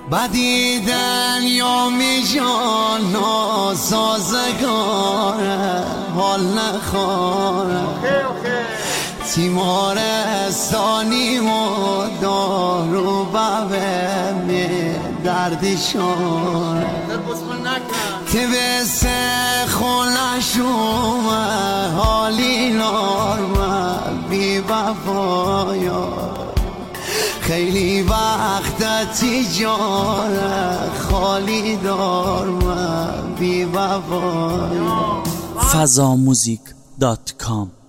بدیدن یا میجان ناسازگاره حال نخواره تیمارستانی و دارو ببه می دردشاره تبس خونشومه حالی نارمه بی وفایا خیلی وقت تجاره خالی دارمه بی وفایا fazamuzik.com